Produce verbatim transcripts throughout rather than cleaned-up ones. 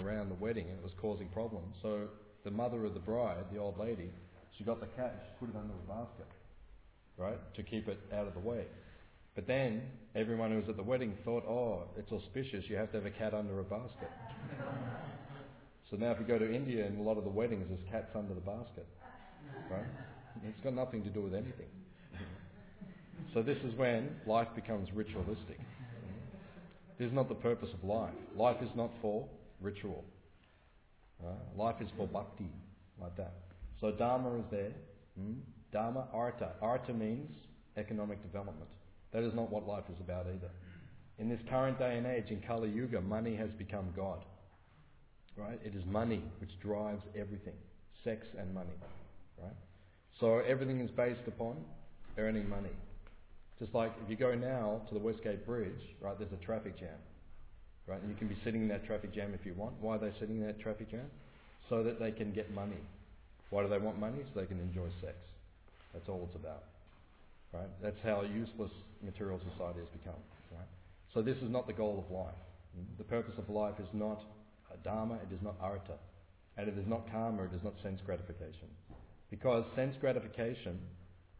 around the wedding and it was causing problems. So the mother of the bride, the old lady, she got the cat and she put it under a basket, right, to keep it out of the way. But then everyone who was at the wedding thought, oh, it's auspicious, you have to have a cat under a basket. So now if you go to India, in a lot of the weddings, there's cats under the basket, right? It's got nothing to do with anything. So this is when life becomes ritualistic. This is not the purpose of life. Life is not for ritual. Right? Life is for bhakti, like that. So dharma is there. Hmm? Dharma, artha. Artha means economic development. That is not what life is about either. In this current day and age, in Kali Yuga, money has become God. Right? It is money which drives everything. Sex and money. Right? So everything is based upon earning money. Just like if you go now to the Westgate Bridge, right, there's a traffic jam. Right? And you can be sitting in that traffic jam if you want. Why are they sitting in that traffic jam? So that they can get money. Why do they want money? So they can enjoy sex. That's all it's about. Right? That's how useless material society has become. Right? So this is not the goal of life. The purpose of life is not dharma, it is not artha. And it is not karma, it is not sense gratification. Because sense gratification,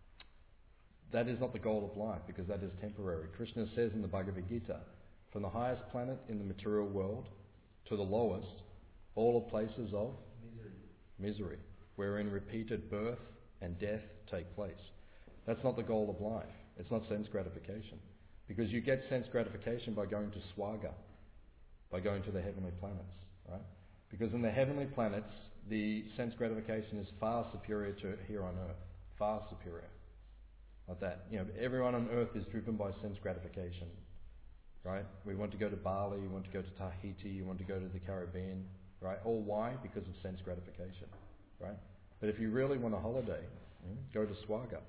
that is not the goal of life, because that is temporary. Krishna says in the Bhagavad Gita, from the highest planet in the material world to the lowest, all are places of misery, misery wherein repeated birth and death take place. That's not the goal of life. It's not sense gratification. Because you get sense gratification by going to Swarga, by going to the heavenly planets, right? Because in the heavenly planets, the sense gratification is far superior to here on earth. Far superior. Like that. You know, everyone on earth is driven by sense gratification. Right? We want to go to Bali, we want to go to Tahiti, you want to go to the Caribbean. Right? All why? Because of sense gratification. Right? But if you really want a holiday, go to Swarga.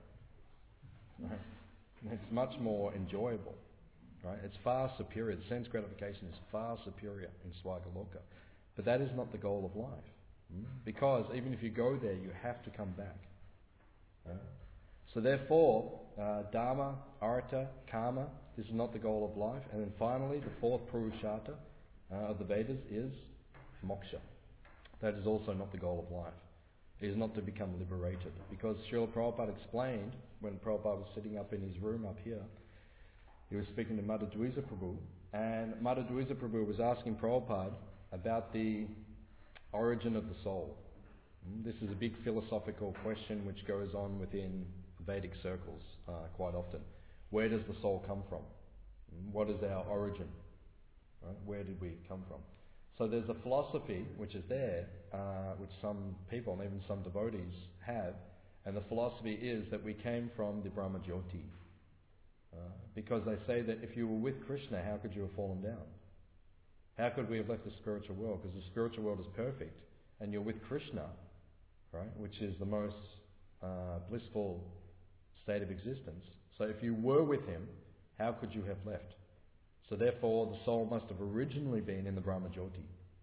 Right? It's much more enjoyable. Right? It's far superior. The sense gratification is far superior in Swargaloka. But that is not the goal of life. Because even if you go there, you have to come back. Right? So therefore, uh, dharma, artha, karma, this is not the goal of life. And then finally, the fourth purushārtha uh, of the Vedas is moksha. That is also not the goal of life. It is not to become liberated. Because Srila Prabhupada explained, when Prabhupada was sitting up in his room up here, he was speaking to Madhudwiza Prabhu, and Madhudwiza Prabhu was asking Prabhupada about the origin of the soul. This is a big philosophical question which goes on within Vedic circles uh, quite often. Where does the soul come from? What is our origin? Right? Where did we come from? So there's a philosophy which is there, uh, which some people and even some devotees have, and the philosophy is that we came from the Brahma Jyoti. Uh, because they say that if you were with Krishna, how could you have fallen down? How could we have left the spiritual world? Because the spiritual world is perfect, and you're with Krishna, right, which is the most uh, blissful state of existence. So if you were with him, how could you have left? So therefore, the soul must have originally been in the Brahma Jyoti.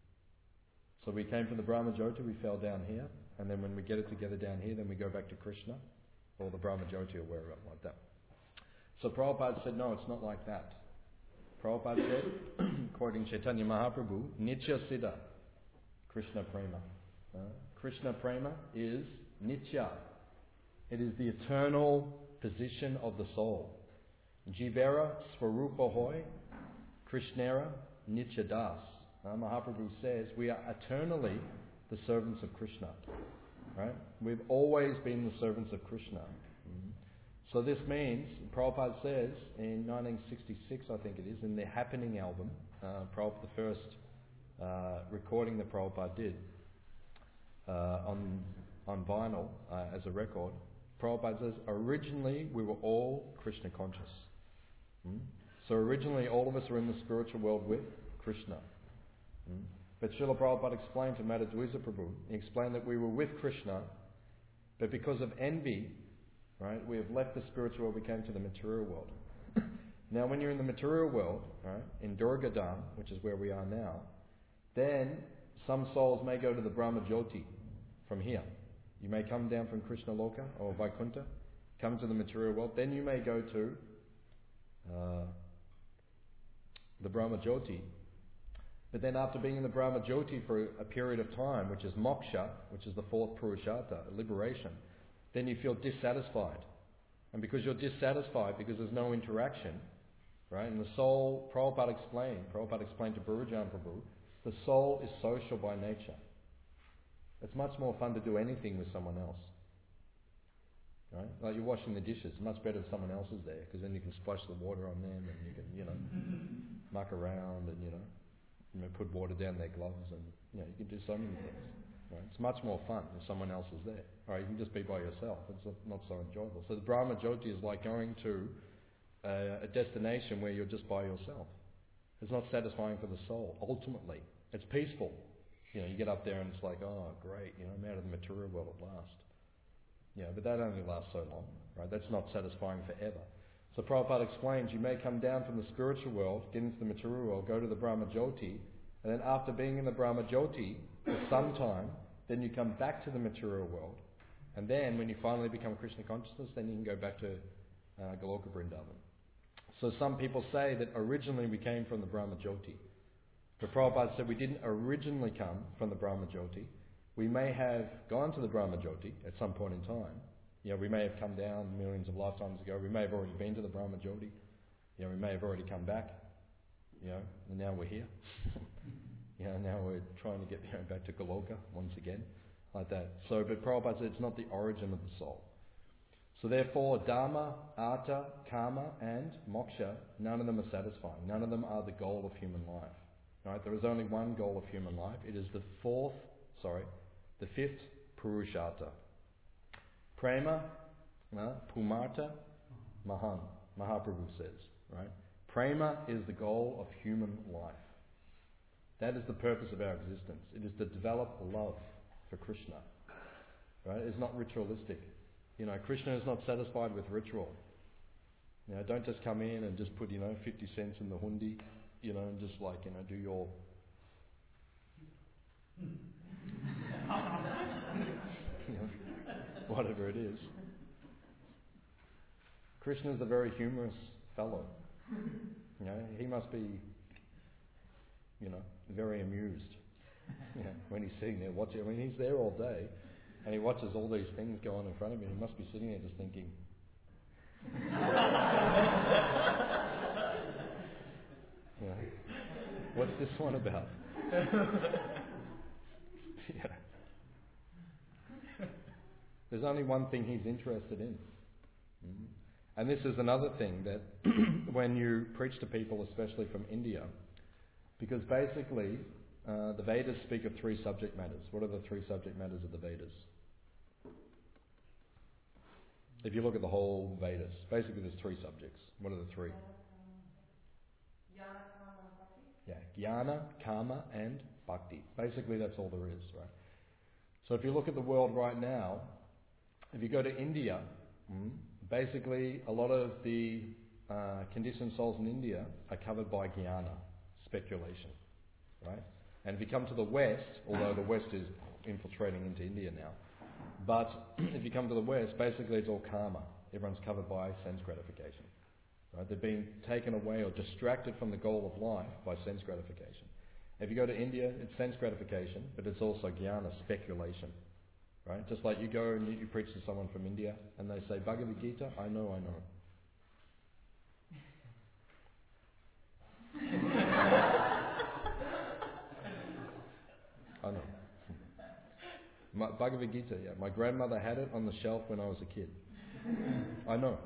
So we came from the Brahma Jyoti, we fell down here, and then when we get it together down here, then we go back to Krishna, or the Brahma Jyoti, or wherever, like that. So Prabhupada said, no, it's not like that. Prabhupada said, quoting Chaitanya Mahaprabhu, Nitya Siddha, Krishna Prema. Uh, Krishna Prema is Nitya. It is the eternal position of the soul. Jivera Svarupa Hoy, Krishnera Nitya Das. Uh, Mahaprabhu says, we are eternally the servants of Krishna. Right? We've always been the servants of Krishna. Mm-hmm. So this means, Prabhupada says, in nineteen sixty-six, I think it is, in the Happening album, uh, Prabhupada, the first uh, recording that Prabhupada did uh, on on vinyl uh, as a record, Prabhupada says, originally we were all Krishna conscious. Hmm? So originally all of us were in the spiritual world with Krishna. Hmm? But Srila Prabhupada explained to Madhudwiza Prabhu, he explained that we were with Krishna, but because of envy, right, we have left the spiritual world, we came to the material world. Now when you're in the material world, right, in Durgadam, which is where we are now, then some souls may go to the Brahma Jyoti from here. You may come down from Krishna Loka or Vaikuntha, come to the material world, then you may go to uh, the Brahma Jyoti. But then after being in the Brahma Jyoti for a period of time, which is moksha, which is the fourth Purushartha, liberation, then you feel dissatisfied. And because you're dissatisfied, because there's no interaction, right? And the soul, Prabhupada explained, Prabhupada explained to Gurujan Prabhu, the soul is social by nature. It's much more fun to do anything with someone else. Right? Like you're washing the dishes, it's much better if someone else is there, because then you can splash the water on them and you can, you know, muck around and, you know, you know, put water down their gloves and, you know, you can do so many things. Right? It's much more fun if someone else is there. Right? You can just be by yourself. It's not so enjoyable. So the Brahma Jyoti is like going to a, a destination where you're just by yourself. It's not satisfying for the soul, ultimately. It's peaceful. You know, you get up there and it's like, oh, great, you know, I'm out of the material world at last. Yeah, but that only lasts so long, right? That's not satisfying forever. So Prabhupada explains, you may come down from the spiritual world, get into the material world, go to the Brahma Jyoti, and then after being in the Brahma Jyoti for some time, then you come back to the material world. And then when you finally become Krishna consciousness, then you can go back to uh, Goloka Vrindavan. So some people say that originally we came from the Brahma Jyoti. But Prabhupada said we didn't originally come from the Brahma Jyoti. We may have gone to the Brahma Jyoti at some point in time. You know, we may have come down millions of lifetimes ago. We may have already been to the Brahma Jyoti. You know, we may have already come back. You know, and now we're here. You know, now we're trying to get, you know, back to Goloka once again, like that. So, but Prabhupada said it's not the origin of the soul. So therefore, Dharma, Artha, Kama, and Moksha, none of them are satisfying. None of them are the goal of human life. Right? There is only one goal of human life. It is the fourth, sorry, the fifth Purushartha. Prema, uh, Pumartha, Mahan, Mahaprabhu says, right? Prema is the goal of human life. That is the purpose of our existence. It is to develop love for Krishna. Right? It's not ritualistic. You know, Krishna is not satisfied with ritual. You know, don't just come in and just put, you know, fifty cents in the hundi, you know, and just like, you know, do your... you know, whatever it is. Krishna is a very humorous fellow. You know, he must be, you know, very amused, you know, when he's sitting there watching. I mean, he's there all day, and he watches all these things go on in front of him. He must be sitting there just thinking, you know, what's this one about? Yeah. There's only one thing he's interested in. Mm-hmm. And this is another thing that when you preach to people, especially from India, because basically uh, the Vedas speak of three subject matters. What are the three subject matters of the Vedas? If you look at the whole Vedas, basically there's three subjects. What are the three? Yeah, Jnana, Karma and Bhakti. Basically that's all there is, right? So if you look at the world right now, if you go to India, mm, basically a lot of the uh, conditioned souls in India are covered by Jnana, speculation, right? And if you come to the West, although the West is infiltrating into India now, but if you come to the West, basically it's all karma. Everyone's covered by sense gratification. Right? They're being taken away or distracted from the goal of life by sense gratification. If you go to India, it's sense gratification, but it's also jnana, speculation. Right? Just like you go and you, you preach to someone from India and they say, Bhagavad Gita, I know, I know. I know. My, Bhagavad Gita, yeah. My grandmother had it on the shelf when I was a kid. I know.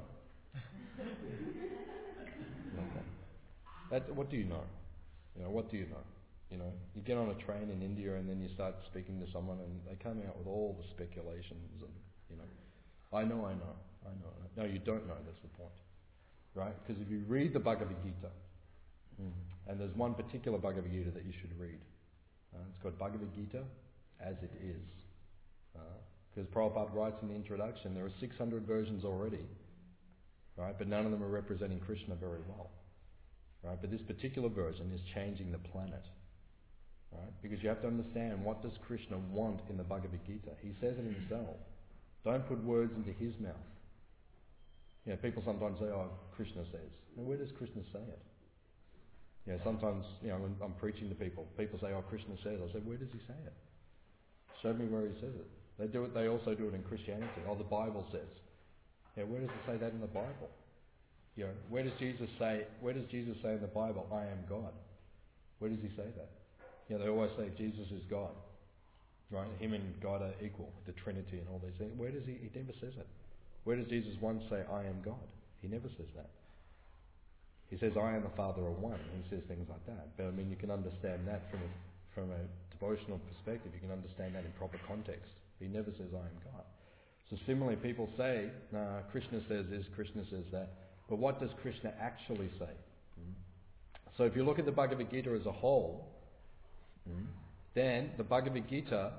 Okay. That, what do you know? You know, what do you know? You know, you get on a train in India and then you start speaking to someone and they come out with all the speculations and, you know, I know, I know, I know. No, you don't know, that's the point. Right? Because if you read the Bhagavad Gita, mm, and there's one particular Bhagavad Gita that you should read. Uh, it's called Bhagavad Gita as it is. Because uh, Prabhupada writes in the introduction, there are six hundred versions already, right? But none of them are representing Krishna very well. Right? But this particular version is changing the planet. Right? Because you have to understand, what does Krishna want in the Bhagavad Gita? He says it himself. Don't put words into his mouth. You know, people sometimes say, oh, Krishna says. Now, where does Krishna say it? You know, sometimes, you know, when I'm preaching to people, people say, "Oh, Krishna says." I say, "Where does he say it? Show me where he says it." They do it. They also do it in Christianity. Oh, the Bible says. Yeah, where does it say that in the Bible? You know, where does Jesus say? Where does Jesus say in the Bible, "I am God"? Where does he say that? You know, they always say Jesus is God, right? Him and God are equal, the Trinity and all these things. Where does he? He never says it. Where does Jesus once say, "I am God"? He never says that. He says, "I and the Father are one." He says things like that. But I mean, you can understand that from a, from a devotional perspective. You can understand that in proper context. He never says, "I am God." So similarly, people say, nah, Krishna says this, Krishna says that. But what does Krishna actually say? Mm. So if you look at the Bhagavad Gita as a whole, mm, then the Bhagavad Gita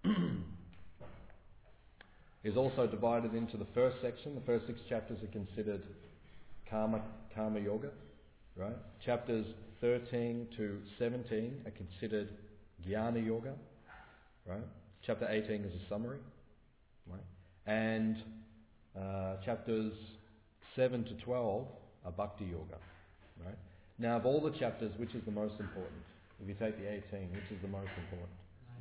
is also divided into the first section. The first six chapters are considered karma, karma yoga, right? Chapters thirteen to seventeen are considered jnana yoga, right? Chapter eighteen is a summary, right? And uh, chapters seven to twelve are bhakti yoga, right? Now, of all the chapters, which is the most important? If you take the eighteen, which is the most important?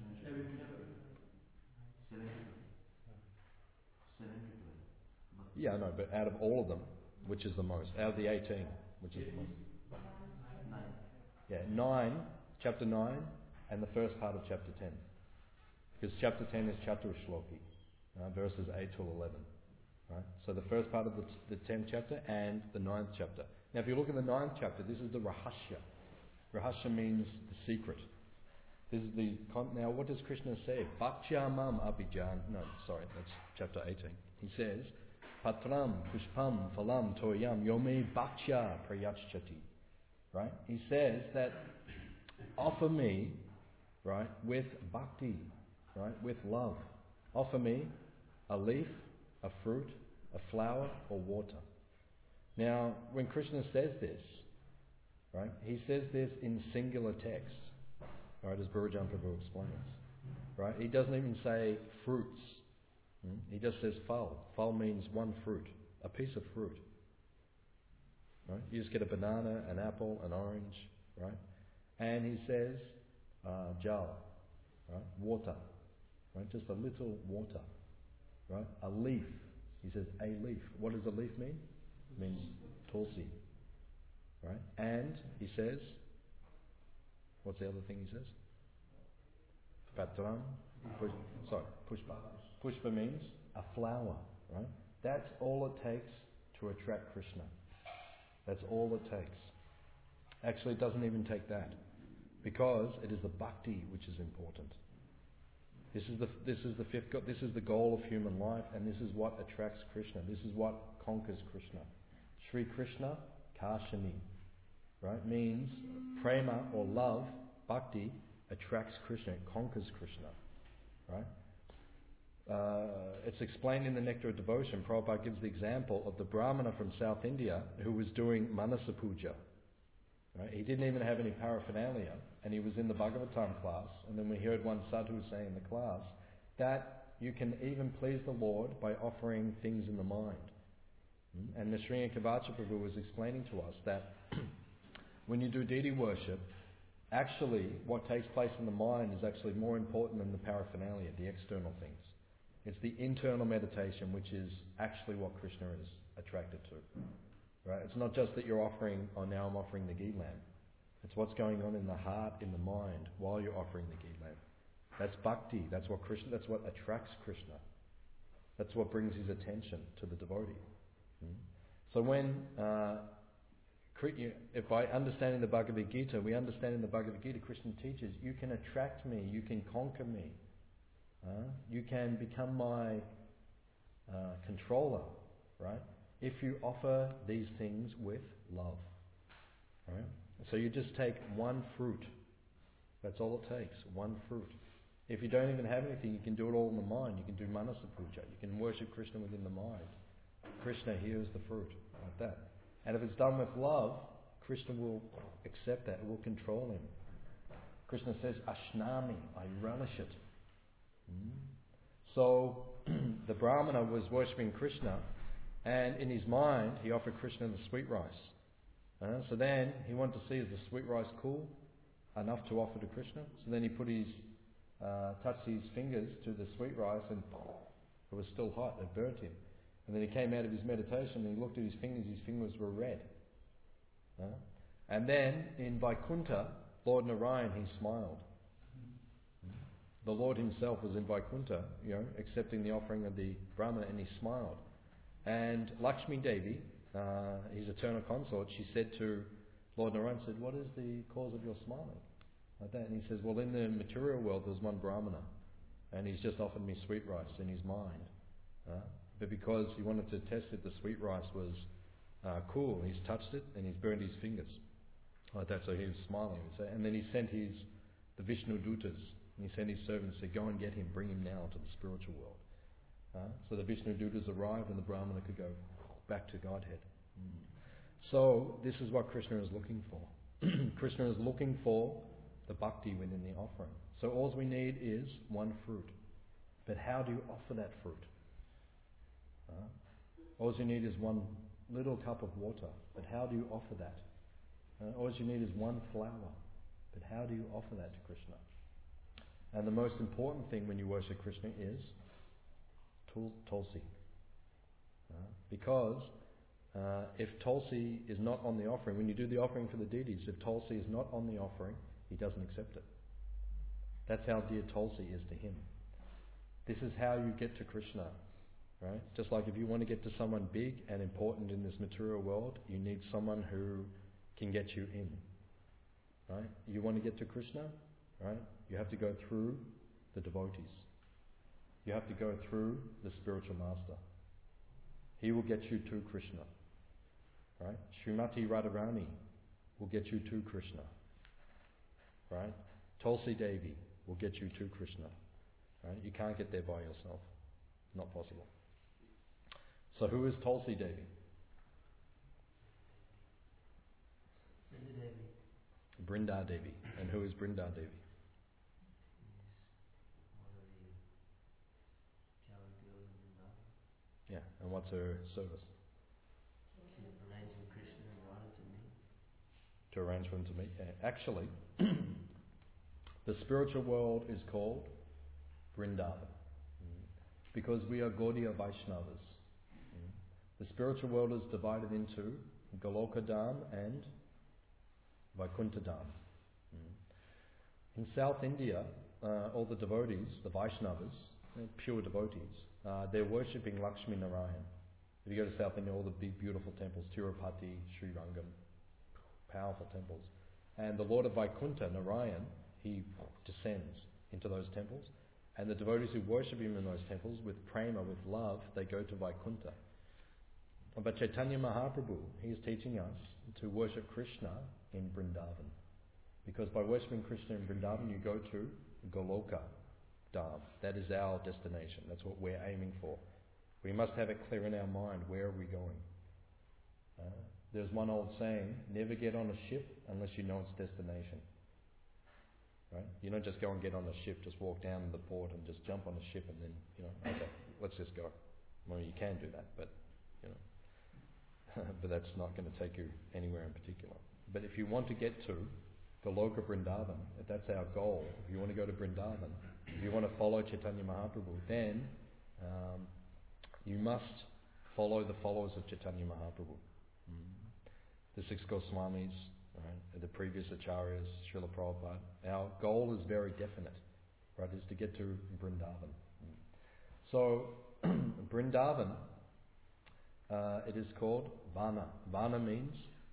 Yeah, no, but out of all of them, which is the most? Out of the eighteen, which is the most? Yeah, nine, chapter nine, and the first part of chapter ten. Because chapter ten is Chatur Shloki, uh, verses eight to eleven. Right? So the first part of the, t- the tenth chapter and the ninth chapter. Now if you look at the ninth chapter, this is the Rahasya. Rahasya means the secret. This is the con- now what does Krishna say? Bhaktya mam abhijan. No, sorry, that's chapter eighteen. He says, Patram pushpam phalam toyam yome bhaktya prayachchati. Right? He says that offer me, right, with bhakti, right, with love. Offer me a leaf, a fruit, a flower, or water. Now, when Krishna says this, right, he says this in singular text, right, as Bhurajan Prabhu explains. Right? He doesn't even say fruits. Hmm? He just says phal. Phal means one fruit, a piece of fruit. Right? You just get a banana, an apple, an orange, right? And he says uh, jal, right, water, right, just a little water. Right? A leaf. He says a leaf. What does a leaf mean? It means tulsi. Right? And he says, what's the other thing he says? Patram. Push, sorry, pushpa. Pushpa means a flower. Right? That's all it takes to attract Krishna. That's all it takes. Actually, it doesn't even take that, because it is the bhakti which is important. This is the this is the fifth. This is the goal of human life, and this is what attracts Krishna. This is what conquers Krishna. Sri Krishna Kashani, right, means prema or love. Bhakti attracts Krishna, it conquers Krishna, right? Uh, it's explained in the Nectar of Devotion. Prabhupada gives the example of the Brahmana from South India who was doing Manasa Puja. Right? He didn't even have any paraphernalia, and he was in the Bhagavatam class, and then we heard one sadhu say in the class that you can even please the Lord by offering things in the mind. And the Sri Kavacha Prabhu was explaining to us that when you do deity worship, actually what takes place in the mind is actually more important than the paraphernalia, the external things. It's the internal meditation which is actually what Krishna is attracted to. Right? It's not just that you're offering, oh now I'm offering the ghee lamp. It's what's going on in the heart, in the mind, while you're offering the ghee lamp. That's bhakti. That's what Krishna. That's what attracts Krishna. That's what brings his attention to the devotee. Hmm? So when, uh, if by understanding the Bhagavad Gita, we understand in the Bhagavad Gita, Krishna teaches, you can attract me, you can conquer me, uh, you can become my uh, controller, right? If you offer these things with love. Right? So you just take one fruit. That's all it takes, one fruit. If you don't even have anything, you can do it all in the mind. You can do Manasa Puja. You can worship Krishna within the mind. Krishna hears the fruit, like that. And if it's done with love, Krishna will accept that, it will control him. Krishna says, Ashnami, I relish it. Hmm? So the Brahmana was worshipping Krishna, and in his mind, he offered Krishna the sweet rice. Uh, so then he wanted to see, is the sweet rice cool enough to offer to Krishna? So then he put his, uh, touched his fingers to the sweet rice and it was still hot, it burnt him. And then he came out of his meditation and he looked at his fingers, his fingers were red. Uh, and then in Vaikuntha, Lord Narayan, he smiled. The Lord himself was in Vaikuntha, you know, accepting the offering of the Brahmana, and he smiled. And Lakshmi Devi, uh, his eternal consort, she said to Lord Narayan, said, what is the cause of your smiling? Like that. And he says, well, in the material world there's one Brahmana, and he's just offered me sweet rice in his mind. Uh, but because he wanted to test if the sweet rice was uh, cool, he's touched it and he's burned his fingers. Like that, so he was smiling. And then he sent his, the Vishnu Dutas, and he sent his servants to go and get him, bring him now to the spiritual world. Uh, so the Vishnu Dutas arrived and the Brahmana could go back to Godhead. Mm. So this is what Krishna is looking for. Krishna is looking for the bhakti within the offering. So all we need is one fruit. But how do you offer that fruit? Uh, all you need is one little cup of water. But how do you offer that? Uh, all you need is one flower. But how do you offer that to Krishna? And the most important thing when you worship Krishna is tul- tulsi. Uh, because uh, if tulsi is not on the offering, when you do the offering for the deities, if tulsi is not on the offering, he doesn't accept it. That's how dear tulsi is to him. This is how you get to Krishna. Right? Just like if you want to get to someone big and important in this material world, you need someone who can get you in. Right? You want to get to Krishna, right? You have to go through the devotees. You have to go through the spiritual master. He will get you to Krishna. Right? Srimati Radharani will get you to Krishna. Right? Tulsi Devi will get you to Krishna. Right? You can't get there by yourself. Not possible. So who is Tulsi Devi? Brinda Devi. And who is Brinda Devi? Yeah, and what's her service? Arranging Krishna and Radha to meet. To arrange for them to meet. Yeah. Actually, the spiritual world is called Vrindavan. Because we are Gaudiya Vaishnavas. The spiritual world is divided into Goloka Dham and Vaikuntha Dham. In South India, uh, all the devotees, the Vaishnavas, pure devotees, uh, they're worshipping Lakshmi Narayan. If you go to South India, all the big beautiful temples, Tirupati, Sri Rangam, powerful temples. And the Lord of Vaikuntha, Narayan, he descends into those temples. And the devotees who worship him in those temples with prema, with love, they go to Vaikuntha. But Chaitanya Mahaprabhu, he is teaching us to worship Krishna in Vrindavan. Because by worshipping Krishna in Vrindavan, you go to Goloka Dham. That is our destination. That's what we're aiming for. We must have it clear in our mind, where are we going? Uh, there's one old saying, never get on a ship unless you know its destination. Right? You don't just go and get on a ship, just walk down to the port and just jump on a ship and then, you know, okay, let's just go. Well, you can do that, but, you know, but that's not going to take you anywhere in particular. But if you want to get to Goloka Vrindavan, if that's our goal, if you want to go to Vrindavan, if you want to follow Chaitanya Mahaprabhu, then um, you must follow the followers of Chaitanya Mahaprabhu. Mm. The six Goswamis, right, the previous acharyas, Srila Prabhupada. Our goal is very definite, right, is to get to Vrindavan. So, Vrindavan, uh, it is called Vana. Vana means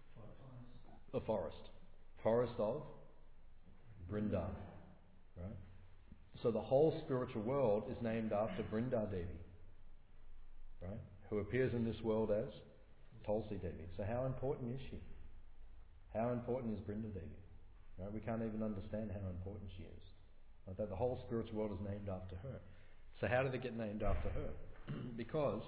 a forest. Forest of Vrindavan. Right? So the whole spiritual world is named after Brinda Devi, right, who appears in this world as Tulsi Devi. So how important is she? How important is Brinda Devi? Right? We can't even understand how important she is. Like that the whole spiritual world is named after her. So how did it get named after her? Because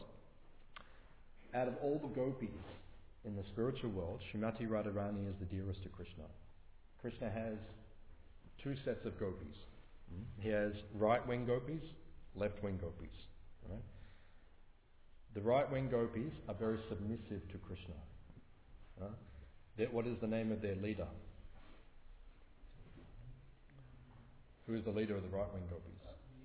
out of all the gopis in the spiritual world, Srimati Radharani is the dearest to Krishna. Krishna has two sets of gopis. He has right-wing gopis, left-wing gopis. Right? The right-wing gopis are very submissive to Krishna. Right? Their, what is the name of their leader? Who is the leader of the right-wing gopis?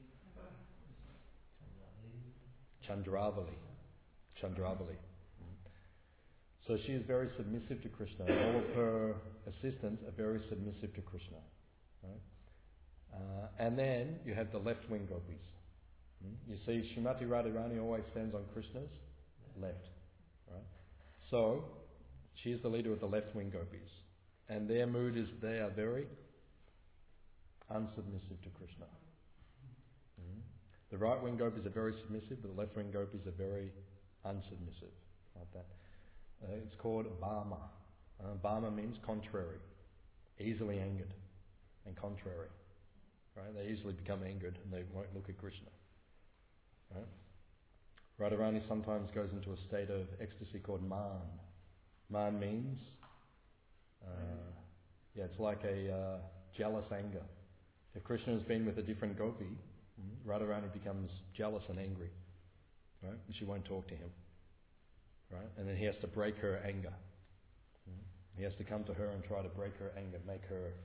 Chandravali. Chandravali. So she is very submissive to Krishna. All of her assistants are very submissive to Krishna. Right? Uh, and then you have the left-wing gopis. You see, Srimati Radharani always stands on Krishna's left. Right? So, she is the leader of the left-wing gopis. And their mood is they are very unsubmissive to Krishna. Mm-hmm. The right-wing gopis are very submissive, but the left-wing gopis are very unsubmissive. Like that. Uh, it's called Bhama. Uh, Bhama means contrary, easily angered and contrary. Right? They easily become angered and they won't look at Krishna. Right? Radharani sometimes goes into a state of ecstasy called man. Man means, uh, yeah, it's like a uh, jealous anger. If Krishna has been with a different gopi, mm, Radharani becomes jealous and angry, right? And she won't talk to him, right? And then he has to break her anger. Mm. He has to come to her and try to break her anger, make her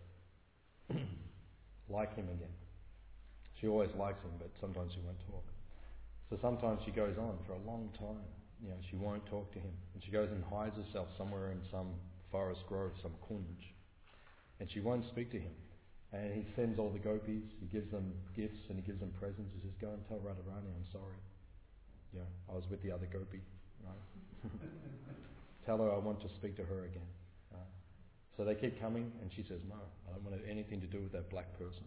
like him again. She always likes him, but sometimes she won't talk. So sometimes she goes on for a long time. You know, she won't talk to him. And she goes and hides herself somewhere in some forest grove, some kunj. And she won't speak to him. And he sends all the gopis, he gives them gifts and he gives them presents. He says, go and tell Radharani I'm sorry. You know, I was with the other gopi. Right? Tell her I want to speak to her again. Right? So they keep coming and she says, no, I don't want to have anything to do with that black person.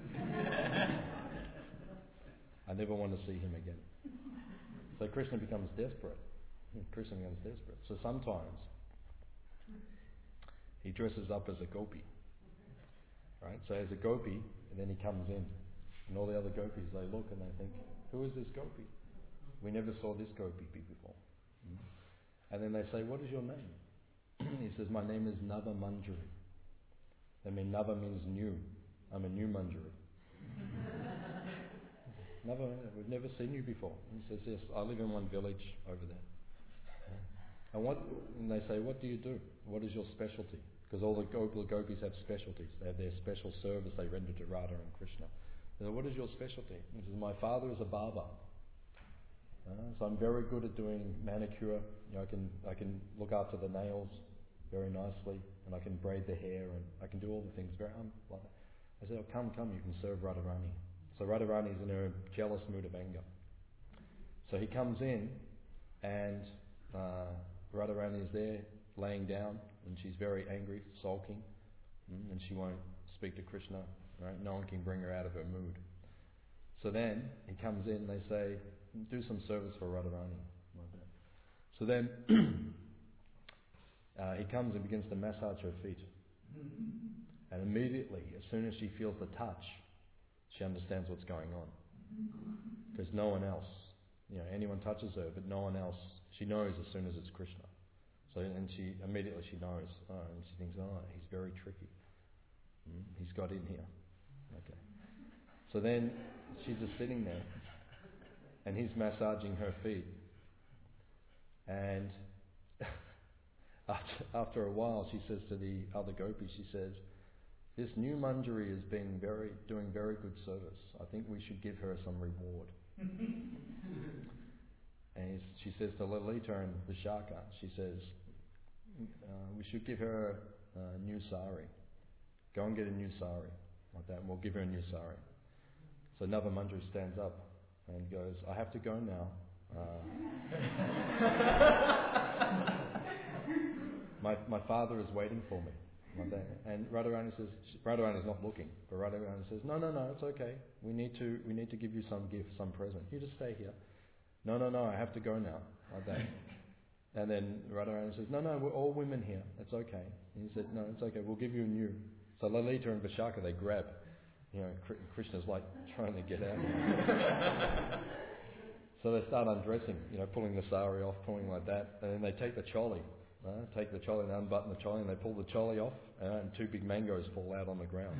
I never want to see him again. So Krishna becomes desperate. Krishna becomes desperate. So sometimes he dresses up as a gopi. Right? So as a gopi, and then he comes in. And all the other gopis, they look and they think, who is this gopi? We never saw this gopi before. Mm. And then they say, what is your name? He says, my name is Nava Manjari. I mean, Nava means new. I'm a new Manjari. Never, we've never seen you before. He says, yes, I live in one village over there. And what? And they say, what do you do? What is your specialty? Because all the Gopal gopis have specialties. They have their special service they render to Radha and Krishna. They say, what is your specialty? He says, my father is a barber. Uh, so I'm very good at doing manicure. You know, I can I can look after the nails very nicely, and I can braid the hair, and I can do all the things very um, like that. I said, oh, come, come, you can serve Radharani. So Radharani is in a jealous mood of anger. So he comes in, and uh, Radharani is there, laying down, and she's very angry, sulking, mm, and she won't speak to Krishna. Right? No one can bring her out of her mood. So then he comes in, and they say, do some service for Radharani. Like that. So then uh, he comes and begins to massage her feet. And immediately, as soon as she feels the touch, she understands what's going on. Because no one else, you know, anyone touches her, but no one else, she knows as soon as it's Krishna. So, and she, immediately she knows, oh, and she thinks, oh, he's very tricky. Mm, he's got in here. Okay. So then, she's just sitting there, and he's massaging her feet. And after, after a while, she says to the other gopis, she says, this new Manjari is being very, doing very good service. I think we should give her some reward. And she says to Lalita and Vishaka, she says, uh, we should give her a new sari. Go and get a new sari. Like that, and we'll give her a new sari. So Nava Manjari stands up and goes, I have to go now. Uh, my, my father is waiting for me. And Radharani says, Radharani is not looking, but Radharani says, no, no, no, it's okay. We need to, we need to give you some gift, some present. You just stay here. No, no, no, I have to go now. Like that. And then Radharani says, no, no, we're all women here. It's okay. And he said, no, it's okay. We'll give you a new. So Lalita and Vishaka, they grab. You know, Krishna's like trying to get out. So they start undressing, you know, pulling the sari off, pulling like that, and then they take the choli. Uh, take the choli and unbutton the choli, and they pull the choli off, uh, and two big mangoes fall out on the ground.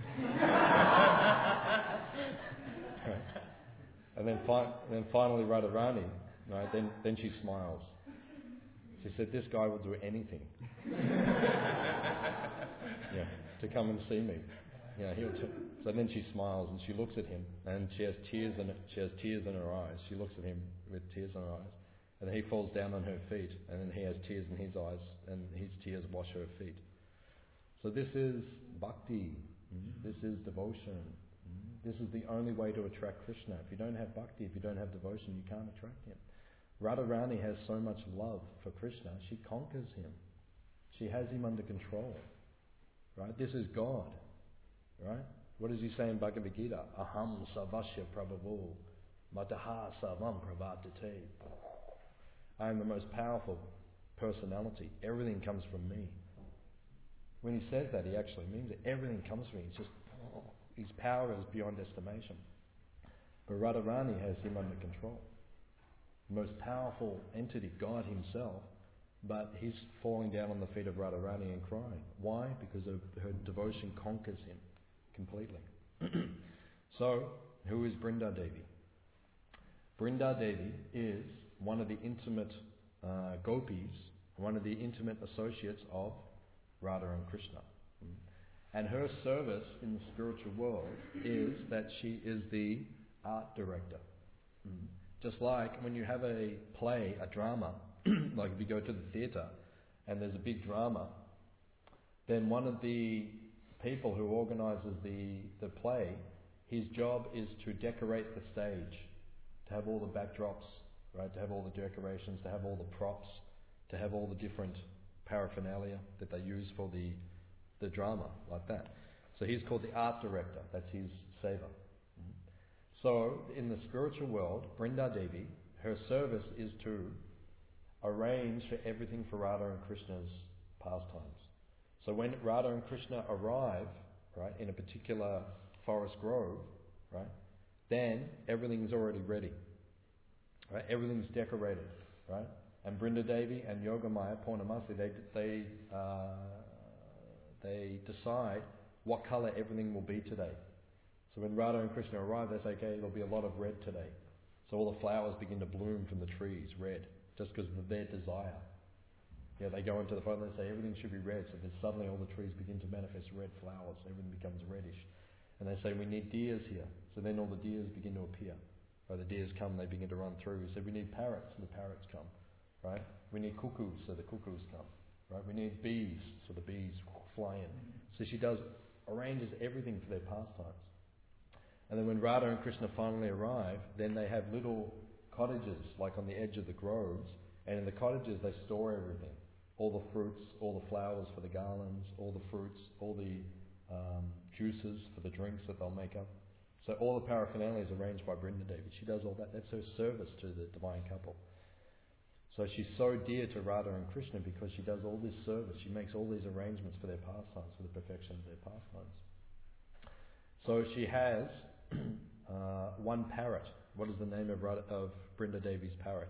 Right. And then, fi- then finally Radharani, right? Then then she smiles. She said, "This guy will do anything." Yeah, to come and see me. Yeah, he'll t- so then she smiles and she looks at him, and she has tears in she has tears in her eyes. She looks at him with tears in her eyes, and then he falls down on her feet, and then he has tears in his eyes, and his tears wash her feet. So this is bhakti. Mm-hmm. This is devotion. Mm-hmm. This is the only way to attract Krishna. If you don't have bhakti, if you don't have devotion, you can't attract him. Radharani has so much love for Krishna, she conquers him. She has him under control. Right? This is God. Right? What does he say in Bhagavad Gita? Aham savasya prabhavo mataha savam pravartate. I am the most powerful personality. Everything comes from me. When he says that, he actually means it. Everything comes from me. It's just, his power is beyond estimation. But Radharani has him under control. The most powerful entity, God himself, but he's falling down on the feet of Radharani and crying. Why? Because of her devotion conquers him completely. So, who is Brinda Devi? Brinda Devi is one of the intimate uh, gopis, one of the intimate associates of Radha and Krishna. And her service in the spiritual world is that she is the art director. Just like when you have a play, a drama, like if you go to the theatre and there's a big drama, then one of the people who organises the, the play, his job is to decorate the stage, to have all the backdrops, right, to have all the decorations, to have all the props, to have all the different paraphernalia that they use for the, the drama, like that. So he's called the art director, that's his seva. Mm-hmm. So in the spiritual world, Brinda Devi, her service is to arrange for everything for Radha and Krishna's pastimes. So when Radha and Krishna arrive, right, in a particular forest grove, right, then everything's already ready. Right? Everything's decorated, right? And Brinda Devi and Yogamaya, Purnamasi, they they uh, they decide what colour everything will be today. So when Radha and Krishna arrive, they say, okay, there'll be a lot of red today. So all the flowers begin to bloom from the trees, red, just because of their desire. Yeah, they go into the photo and they say everything should be red, so then suddenly all the trees begin to manifest red flowers, everything becomes reddish. And they say, we need deers here. So then all the deers begin to appear. Right, the deers come, they begin to run through. We say, we need parrots, and the parrots come. Right? We need cuckoos, so the cuckoos come. Right? We need bees, so the bees fly in. So she does, arranges everything for their pastimes. And then when Radha and Krishna finally arrive, then they have little cottages, like on the edge of the groves, and in the cottages they store everything. All the fruits, all the flowers for the garlands, all the fruits, all the um, juices for the drinks that they'll make up. So all the paraphernalia is arranged by Brinda Devi. She does all that. That's her service to the divine couple. So she's so dear to Radha and Krishna because she does all this service. She makes all these arrangements for their pastimes, for the perfection of their pastimes. So she has uh, one parrot. What is the name of, Radha, of Brinda Devi's parrot?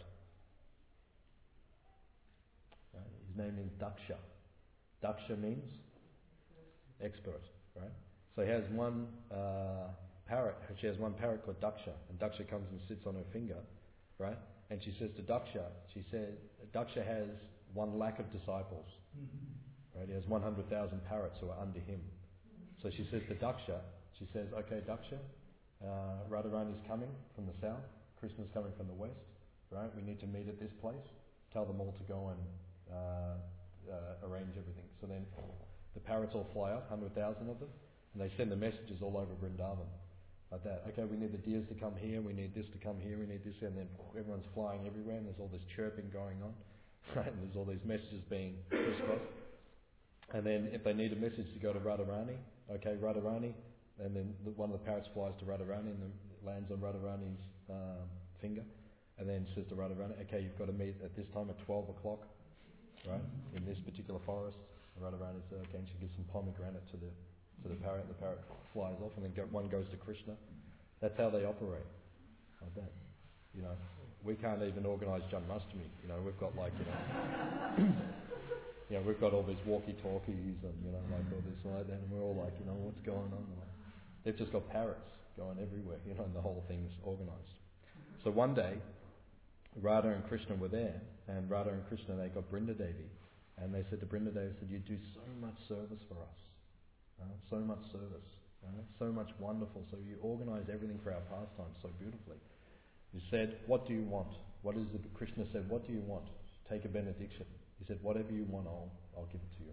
Right? His name is Daksha. Daksha means expert, right? So he has one uh, parrot. She has one parrot called Daksha, and Daksha comes and sits on her finger, right? And she says to Daksha, she said, Daksha has one lakh of disciples, right? He has one hundred thousand parrots who are under him. So she says to Daksha, she says, okay, Daksha, uh, Radharani's coming from the south, Krishna's coming from the west, right? We need to meet at this place. Tell them all to go and uh, uh, arrange everything. So then the parrots all fly up, one hundred thousand of them, and they send the messages all over Vrindavan. Like that. Okay, we need the deers to come here, we need this to come here, we need this, and then everyone's flying everywhere, and there's all this chirping going on, right? And there's all these messages being crisscrossed. And then if they need a message to go to Radharani, okay, Radharani, and then the, one of the parrots flies to Radharani and then lands on Radharani's um, finger, and then says to Radharani, okay, you've got to meet at this time at twelve o'clock, right, in this particular forest. Radharani says, okay, and she gives some pomegranate to the to the parrot, and the parrot flies off, and then go, one goes to Krishna. That's how they operate, like that. You know, we can't even organise Janmashtami. You know, we've got like, you know, you know, we've got all these walkie-talkies and, you know, like all this and like that, and we're all like, you know, what's going on? Like, they've just got parrots going everywhere, you know, and the whole thing's organised. So one day, Radha and Krishna were there, and Radha and Krishna, they got Brinda Devi, And they said to Brindadevi, said, you do so much service for us. Uh, so much service. Uh, so much wonderful. So you organize everything for our pastime so beautifully. He said, what do you want? What is it? Krishna said, what do you want? Take a benediction. He said, whatever you want, I'll, I'll give it to you.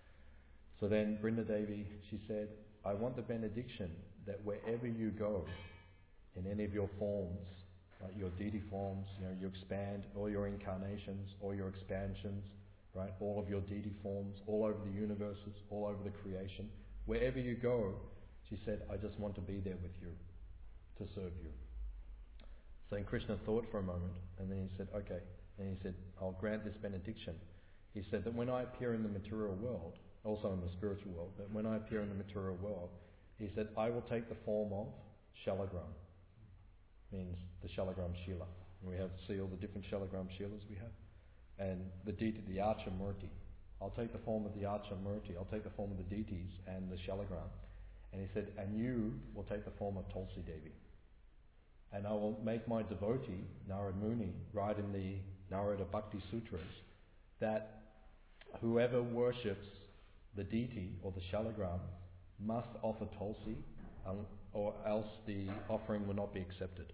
So then Brindadevi, she said, I want the benediction that wherever you go, in any of your forms, right, your deity forms, you know, you expand, all your incarnations, all your expansions, right, all of your deity forms, all over the universes, all over the creation, wherever you go, she said, I just want to be there with you, to serve you. So then Krishna thought for a moment, and then he said, okay. And he said, I'll grant this benediction. He said that when I appear in the material world, also in the spiritual world, but when I appear in the material world, he said, I will take the form of Shalagram. Means the Shalagram Shila. And we have, see all the different Shalagram Shilas we have. And the deity, the Archa Murti. I'll take the form of the Archa Murti. I'll take the form of the deities and the Shalagram. And he said, and you will take the form of Tulsi Devi. And I will make my devotee, Narad Muni, write in the Narada Bhakti Sutras that whoever worships the deity or the Shalagram must offer Tulsi, um, or else the offering will not be accepted.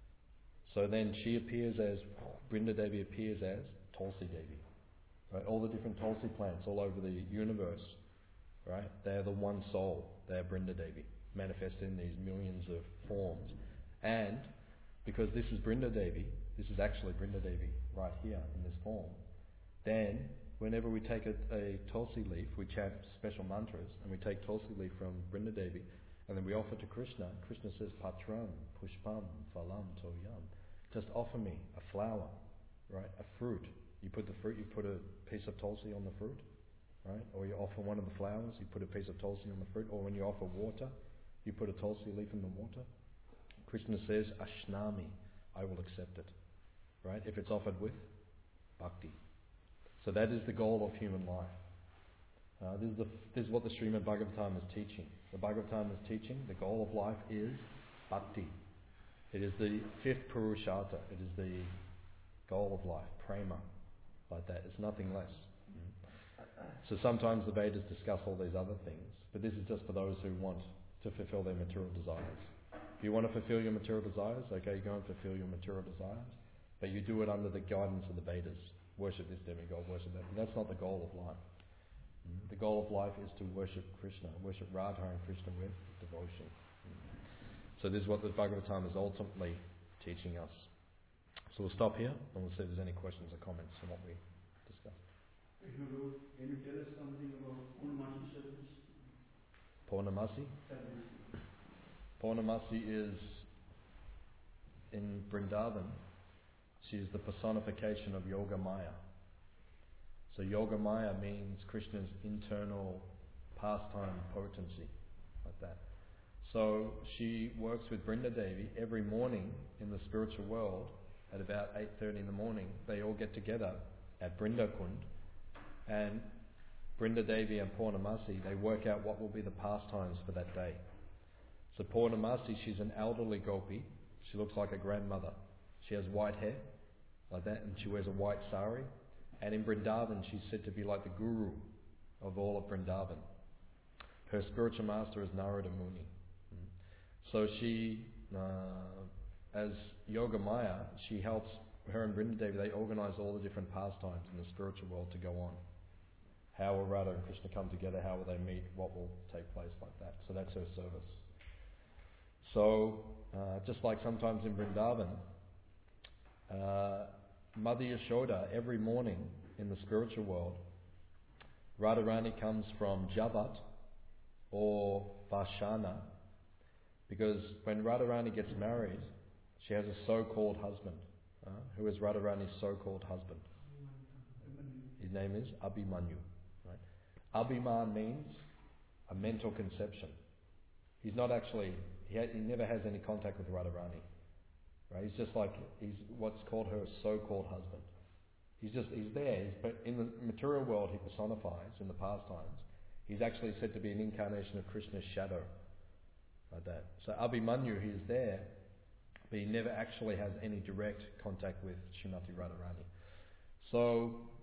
So then she appears as, Brindadevi appears as Tulsi Devi. Right? All the different Tulsi plants all over the universe, right? They are the one soul. They are Brindadevi, manifested in these millions of forms. And because this is Brindadevi, this is actually Brindadevi right here in this form, then whenever we take a, a Tulsi leaf, we chant special mantras, and we take Tulsi leaf from Brindadevi, and then we offer to Krishna. Krishna says, Patram, Pushpam, Phalam, Toyam. Just offer me a flower, right? A fruit. You put the fruit, you put a piece of Tulsi on the fruit, right? Or you offer one of the flowers, you put a piece of Tulsi on the fruit. Or when you offer water, you put a Tulsi leaf in the water. Krishna says, Ashnami, I will accept it, right? If it's offered with bhakti. So that is the goal of human life. Uh, this, is the, this is what the Srimad Bhagavatam is teaching. The Bhagavatam is teaching the goal of life is bhakti. It is the fifth Purushartha. It is the goal of life, prema, like that. It's nothing less. Mm-hmm. So sometimes the Vedas discuss all these other things, but this is just for those who want to fulfill their material desires. If you want to fulfill your material desires, okay, you go and fulfill your material desires, but you do it under the guidance of the Vedas. Worship this demigod, worship that. But that's not the goal of life. Mm-hmm. The goal of life is to worship Krishna, worship Radha and Krishna with devotion. Mm-hmm. So this is what the Bhagavatam is ultimately teaching us. So we'll stop here and we'll see if there's any questions or comments on what we discussed. Can you tell us something about Purnamasi service? Purnamasi? Purnamasi is in Vrindavan. She is the personification of Yoga Maya. So Yoga Maya means Krishna's internal pastime potency, like that. So she works with Brindadevi every morning in the spiritual world at about eight thirty in the morning. They all get together at Brindakund, and Brindadevi and Purnamasi, they work out what will be the pastimes for that day. So Purnamasi, she's an elderly gopi. She looks like a grandmother. She has white hair, like that, and she wears a white sari. And in Vrindavan, she's said to be like the guru of all of Vrindavan. Her spiritual master is Narada Muni. So she, uh, as Yoga Maya, she helps, her and Brindadevi, they organize all the different pastimes in the spiritual world to go on. How will Radha and Krishna come together? How will they meet? What will take place like that? So that's her service. So, uh, just like sometimes in Vrindavan, uh, Mother Yashoda, every morning in the spiritual world, Radharani comes from Javat or Vashana, because when Radharani gets married, she has a so-called husband. Uh, who is Radharani's so-called husband? His name is Abhimanyu. Right? Abhiman means a mental conception. He's not actually, he, ha- he never has any contact with Radharani. Right? He's just like, he's what's called her so-called husband. He's just, he's there, he's, but in the material world he personifies in the pastimes. He's actually said to be an incarnation of Krishna's shadow. Like that. So Abhimanyu, he is there, but he never actually has any direct contact with Srimati Radharani. So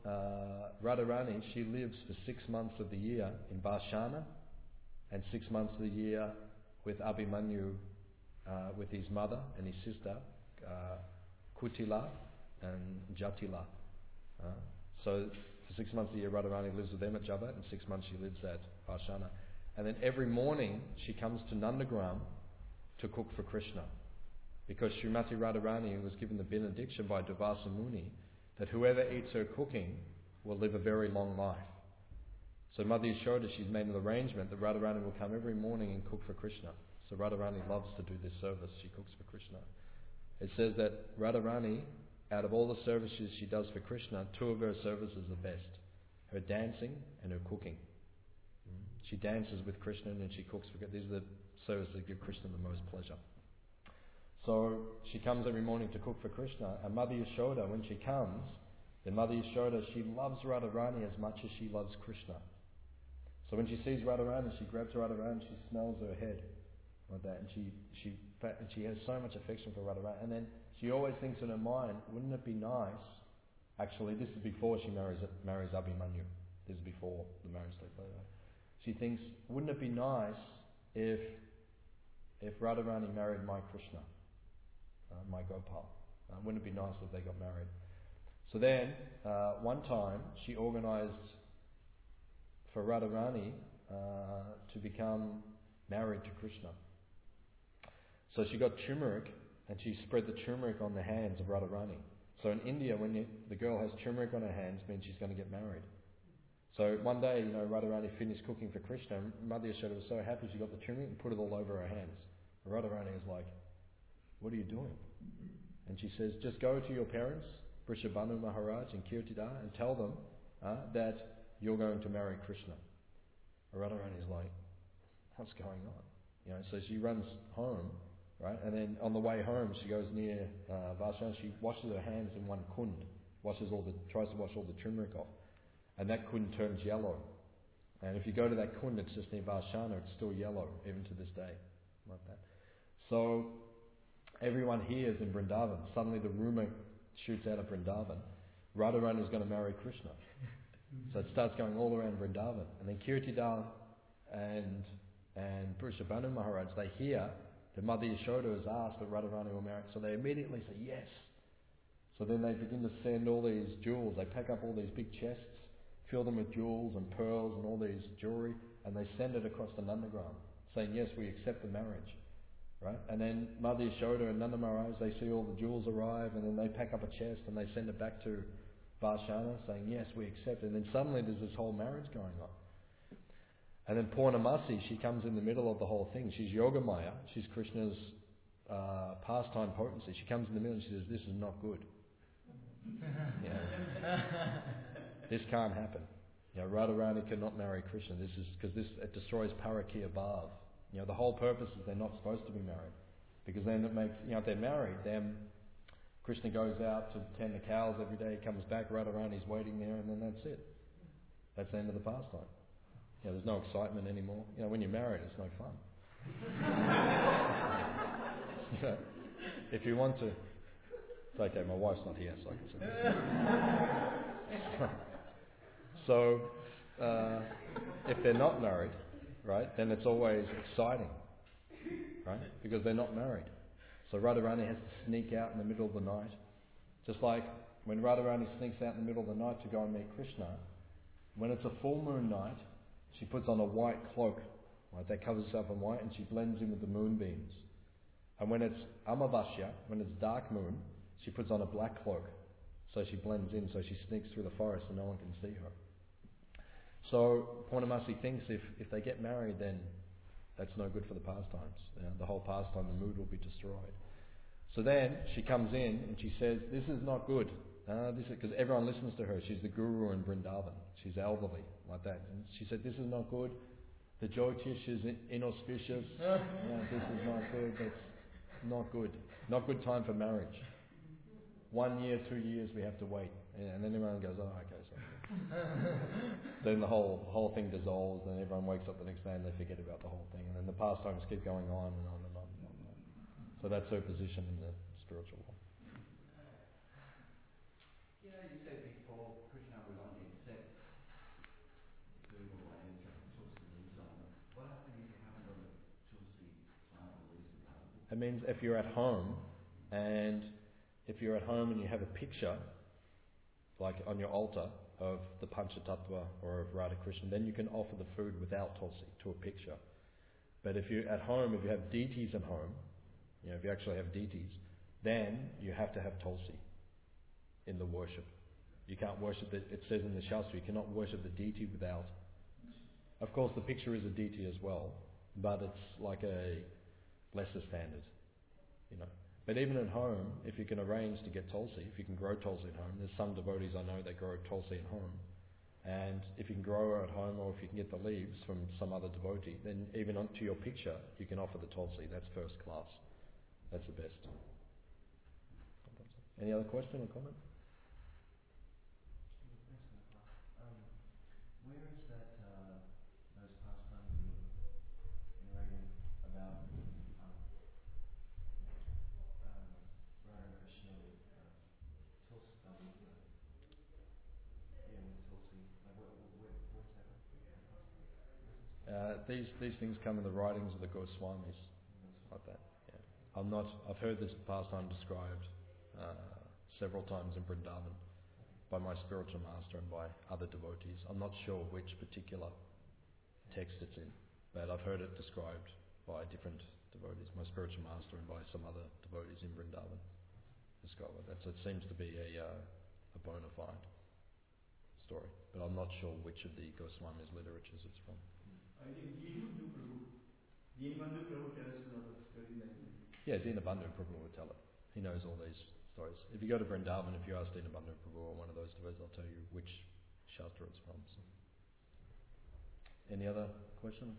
uh, Radharani, she lives for six months of the year in Varshana and six months of the year with Abhimanyu, uh, with his mother and his sister, uh, Kutila and Jatila. Uh, so for six months of the year, Radharani lives with them at Jabat, and six months she lives at Varshana. And then every morning she comes to Nandagram to cook for Krishna, because Srimati Radharani was given the benediction by Durvasa Muni that whoever eats her cooking will live a very long life. So Mother Yashoda, she's made an arrangement that Radharani will come every morning and cook for Krishna. So Radharani loves to do this service. She cooks for Krishna. It says that Radharani, out of all the services she does for Krishna, two of her services are the best: her dancing and her cooking. She dances with Krishna and she cooks for Krishna. These are the services that give Krishna the most pleasure. So she comes every morning to cook for Krishna, and Mother Yashoda, when she comes, then Mother Yashoda, she loves Radharani as much as she loves Krishna. So when she sees Radharani, she grabs Radharani, she smells her head like that, and she she and she has so much affection for Radharani. And then she always thinks in her mind, wouldn't it be nice? Actually, this is before she marries marries Abhimanyu. This is before the marriage takes place. She thinks, wouldn't it be nice if if Radharani married my Krishna, uh, my Gopal? Uh, wouldn't it be nice if they got married? So then, uh, one time, she organised for Radharani uh, to become married to Krishna. So she got turmeric and she spread the turmeric on the hands of Radharani. So in India, when you, the girl has turmeric on her hands, it means she's going to get married. So one day, you know, Radharani finished cooking for Krishna, and Mother Yashoda was so happy she got the turmeric and put it all over her hands. And Radharani is like, what are you doing? And she says, just go to your parents, Vrishabhanu Maharaj and Kirtida, and tell them uh, that you're going to marry Krishna. And Radharani is like, what's going on? You know, so she runs home, right? And then on the way home, she goes near uh, Varshana. She washes her hands in one kund, washes all the, tries to wash all the turmeric off. And that kund turns yellow. And if you go to that kund, it's just near Varshana, it's still yellow, even to this day. Like that. So everyone hears in Vrindavan, suddenly the rumour shoots out of Vrindavan, Radharani is going to marry Krishna. So it starts going all around Vrindavan. And then Kirtidal and and Vrishabhanu Maharaj, they hear that Mother Yashoda has asked that Radharani will marry. So they immediately say yes. So then they begin to send all these jewels. They pack up all these big chests, fill them with jewels and pearls and all these jewelry, and they send it across the Nandagram, saying, yes, we accept the marriage. Right? And then Mother Yashoda and Nanda Maharaj, they see all the jewels arrive, and then they pack up a chest and they send it back to Varshana, saying, yes, we accept it. And then suddenly there's this whole marriage going on. And then Purnamasi, she comes in the middle of the whole thing. She's Yogamaya, she's Krishna's uh, pastime potency. She comes in the middle and she says, this is not good. You know, this can't happen. You know, Radharani cannot marry Krishna. This is because this it destroys Parakiya Bhav. You know, the whole purpose is they're not supposed to be married, because then it makes, you know, if they're married, then Krishna goes out to tend the cows every day. He comes back, Radharani's waiting there, and then that's it. That's the end of the pastime. You know, there's no excitement anymore. You know, when you're married, it's no fun. You know, if you want to. It's okay, my wife's not here, so I can say. So, uh, if they're not married, right, then it's always exciting, right, because they're not married. So Radharani has to sneak out in the middle of the night. Just like when Radharani sneaks out in the middle of the night to go and meet Krishna, when it's a full moon night, she puts on a white cloak, right, that covers herself in white, and she blends in with the moonbeams. And when it's Amavasya, when it's dark moon, she puts on a black cloak, so she blends in, so she sneaks through the forest and no one can see her. So Purnamasi thinks if, if they get married, then that's no good for the pastimes. You know, the whole pastime, the mood will be destroyed. So then she comes in and she says, this is not good. Uh, this because everyone listens to her. She's the guru in Vrindavan. She's elderly, like that. And she said, this is not good. The Jyotish is inauspicious. Yeah, this is not good. That's not good. Not good time for marriage. One year, two years, we have to wait. Yeah, and then everyone goes, oh, okay, so. Then the whole whole thing dissolves, and everyone wakes up the next day and they forget about the whole thing. And then the pastimes keep going on and on and on and on. And on. So that's her position in the spiritual world. You know, you said before Krishna was It means if you're at home, and if you're at home and you have a picture, like on your altar, of the Panchatattva or of Radha Krishna, then you can offer the food without tulsi to a picture. But if you're at home, if you have deities at home, you know, if you actually have deities, then you have to have tulsi in the worship. You can't worship the, it says in the Shastra, you cannot worship the deity without. Of course, the picture is a deity as well, but it's like a lesser standard, you know. But even at home, if you can arrange to get tulsi, if you can grow tulsi at home, there's some devotees I know that grow tulsi at home. And if you can grow her at home, or if you can get the leaves from some other devotee, then even onto your picture, you can offer the tulsi. That's first class. That's the best. Any other question or comment? Um, where is that, uh, those pastimes you were narrating about um, uh, Radha Krishna with uh, Tulsi? Um, uh, yeah, with Tulsi. Like, where, where, where's that? Uh, these these things come in the writings of the Goswamis, like that. Yeah. I'm not. I've heard this pastime described uh, several times in Vrindavan by my spiritual master and by other devotees. I'm not sure which particular text it's in, but I've heard it described by different devotees, my spiritual master and by some other devotees in Vrindavan. Describe that. So it seems to be a uh, a bona fide story, but I'm not sure which of the Goswami's literatures it's from. I think Dinabandhu Prabhu. Dinabandhu Prabhu tells a lot of stories like that. Yeah, Dinabandhu Prabhu will tell it. He knows all these stories. If you go to Vrindavan, if you ask Dinabandhu Prabhu or one of those devotees, I'll tell you which Shastra it's from. So. Any other question?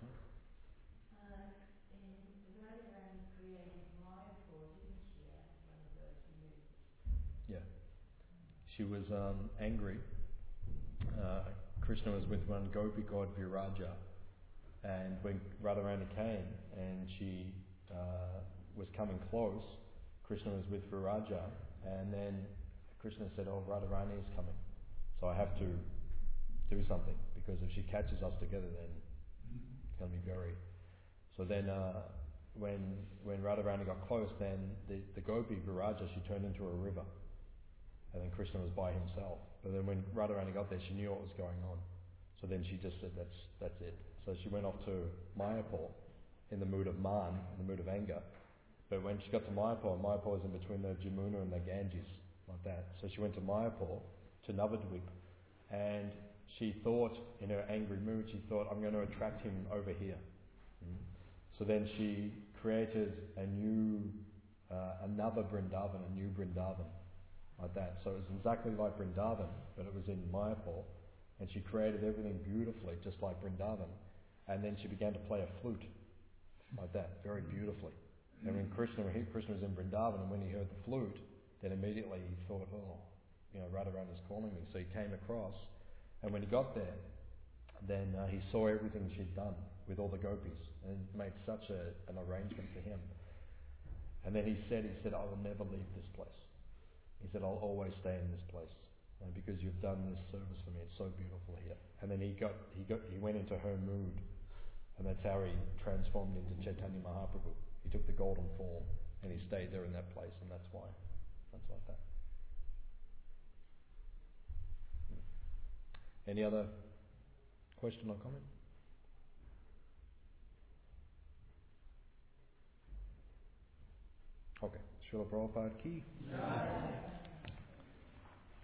Uh, in Radharani created Mayapur, didn't she, as one of those moves? Yeah. She was um, angry. Uh, Krishna was with one gopi called Viraja, and when Radharani came and she uh, was coming close, Krishna was with Viraja, and then Krishna said, "Oh, Radharani is coming, so I have to do something, because if she catches us together, then it's going to be very..." So then, uh, when when Radharani got close, then the, the gopi Viraja, she turned into a river, and then Krishna was by himself. But then when Radharani got there, she knew what was going on. So then she just said, "That's that's it." So she went off to Mayapur in the mood of man, in the mood of anger. But when she got to Mayapur, Mayapur was in between the Jamuna and the Ganges, like that. So she went to Mayapur, to Navadvip, and she thought, in her angry mood, she thought, "I'm going to attract him over here." Mm. So then she created a new, uh, another Vrindavan, a new Vrindavan, like that. So it was exactly like Vrindavan, but it was in Mayapur, and she created everything beautifully, just like Vrindavan. And then she began to play a flute, like that, very beautifully. And when Krishna, he, Krishna was in Vrindavan, and when he heard the flute, then immediately he thought, "Oh, you know, Radharani is calling me." So he came across, and when he got there, then uh, he saw everything she'd done with all the gopis, and made such a, an arrangement for him. And then he said, he said, "I will never leave this place." He said, "I'll always stay in this place, uh, because you've done this service for me. It's so beautiful here." And then he got, he got, he went into her mood, and that's how he transformed into Chaitanya Mahaprabhu. He took the golden form, and he stayed there in that place, and that's why, that's like that. Any other question or comment? Okay. Srila Prabhupada ki.